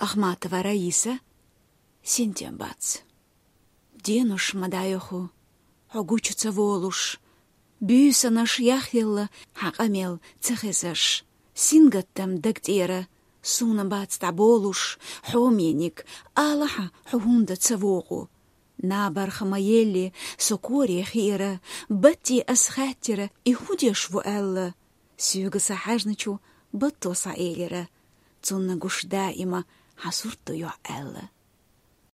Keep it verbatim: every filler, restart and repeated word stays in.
Ахматова Раиса, синтем бац. Денуш мадайоху, огучуца волуш, бюсанаш яхилла, хакамел цехезаш, сингаттам дактера, суна бац таболуш, хоменик, алаха хунда цавогу. Набарха маелли, сокори хира, бати асхатера и худеш ву элла. Сюга сахажначу, бато саэлера. Цунна гуш даима, хасурту ё элла.